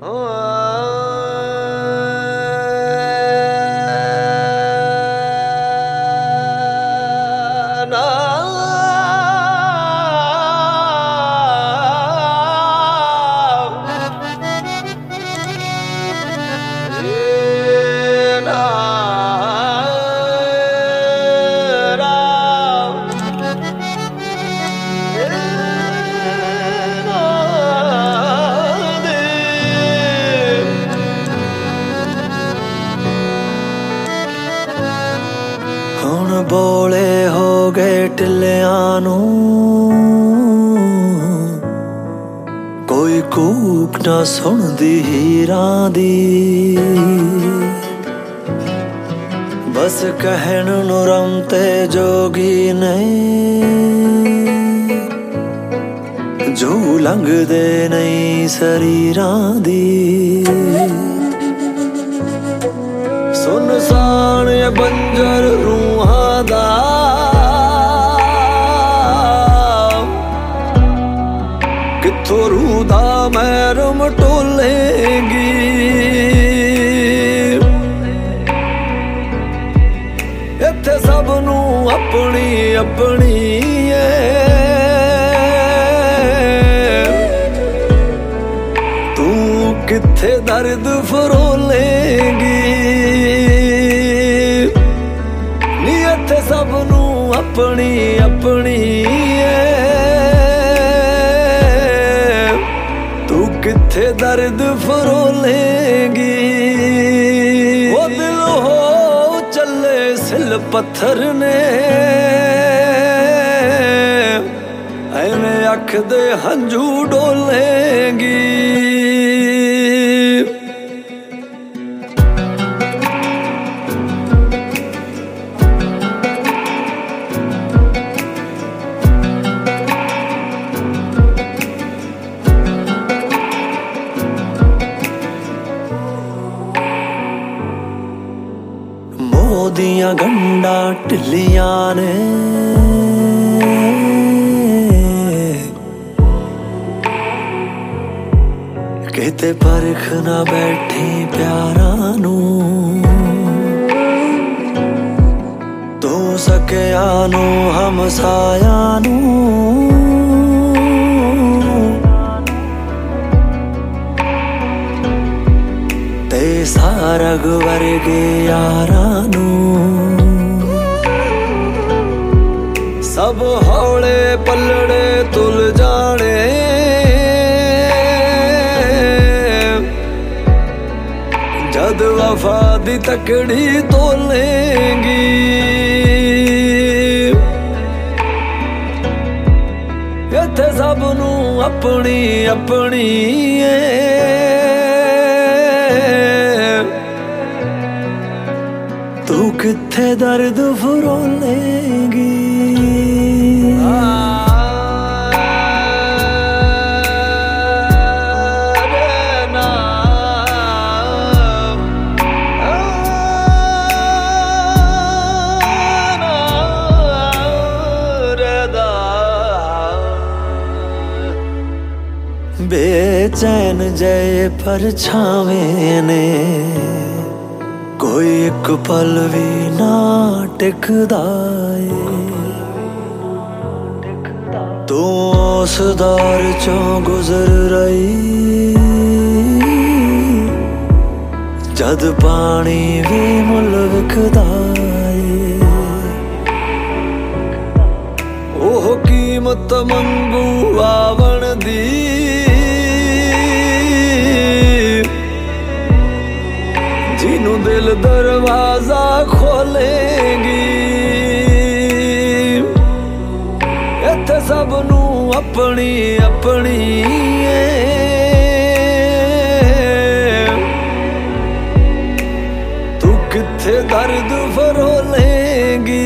ਬੋਲੇ ਹੋ ਗਏ ਟਿੱਲਿਆਂ ਨੂੰ, ਕੋਈ ਕੂਕ ਨਾ ਸੁਣਦੀ ਹੀਰਾਂ ਦੀ। ਬਸ ਕਹਿਣ ਨੂੰ ਰਮ ਤੇ ਜੋਗੀ ਨੇ, ਜੋ ਲੰਘਦੇ ਨਹੀਂ ਸਰੀਰਾਂ ਦੀ। ਸੁਨਸਾਨ ਬੰਜਰ ਰੂਹਾਂ ਦਾ, ਕਿੱਥੋਂ ਰੂਹ ਦਾ ਮਹਿਰਮ ਟੋਲੇਗੀ। ਇੱਥੇ ਸਭ ਨੂੰ ਆਪਣੀ ਆਪਣੀ ਏ, ਤੂੰ ਕਿੱਥੇ ਦਰਦ ਫਰੋਲੇਗੀ। ਸਭ ਨੂੰ ਆਪਣੀ ਆਪਣੀ ਏ, ਤੂੰ ਕਿੱਥੇ ਦਰਦ ਫਰੋਲੇਗੀ। ਉਹ ਦਿਲ ਹੋ ਚੱਲੇ ਸਿਲ ਪੱਥਰ ਨੇ, ਐਵੇਂ ਅੱਖ ਦੇ ਹੰਝੂ ਡੋਲੇਗੀ। ਉਹਦੀਆਂ ਗੰਢਾਂ ਢਿੱਲੀਆਂ ਨੇ, ਕਿਤੇ ਪਰਖ ਨਾ ਬੈਠੀ ਪਿਆਰਾਂ ਨੂੰ। ਤੂੰ ਸਕਿਆਂ ਨੂੰ ਹਮਸਾਇਆ ਨੂੰ, ਤੇ ਸਾਰਗ ਵਰਗੇ ਯਾਰਾਂ ਨੂੰ। ਸਭ ਹੌਲੇ ਪੱਲੜੇ ਤੁਲ ਜਾਣੇ, ਜਦ ਵਫਾ ਦੀ ਤਕੜੀ ਤੋਲੇਗੀ। ਇੱਥੇ ਸਭ ਨੂੰ ਆਪਣੀ ਆਪਣੀ ਏ, ਤੂੰ ਕਿੱਥੇ ਦਰਦ ਫਰੋਲੇਗੀ। ਬੇਚੈਨ ਜੇ ਪਰਛਾਵੇਂ ਨੇ, ਕੋਈ ਇੱਕ ਪਲ ਵੀ ਨਾ ਟਿਕਦਾ ਏ। ਤੂੰ ਉਸ ਦੌਰ ਚੋਂ ਗੁਜ਼ਰ ਰਹੀ, ਜਦ ਪਾਣੀ ਵੀ ਮੁੱਲ ਵਿਕਦਾ ਏ। ਉਹ ਕੀਮਤ ਮੰਗੂ ਆਵਣ ਦੀ, ਜਿਹਨੂੰ ਦਿਲ ਦਰਵਾਜ਼ਾ ਖੋਲੇਗੀ। ਇੱਥੇ ਸਭ ਨੂੰ ਆਪਣੀ ਆਪਣੀ ਏ, ਤੂੰ ਕਿੱਥੇ ਦਰਦ ਫਰੋਲੇਗੀ।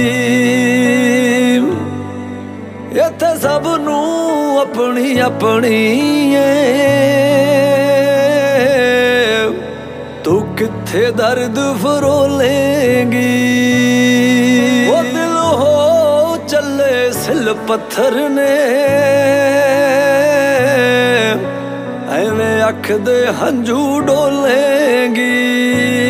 ਇੱਥੇ ਸਭ ਨੂੰ ਆਪਣੀ ਆਪਣੀ ਏ, ਤੂੰ ਕਿੱਥੇ ਦਰਦ ਫਰੋਲੇਗੀ। ਉਹ ਦਿਲ ਹੋ ਚੱਲੇ ਸਿਲ ਪੱਥਰ ਨੇ, ਜਿਵੇਂ ਅੱਖ ਦੇ ਹੰਝੂ ਡੋਲੇਗੀ।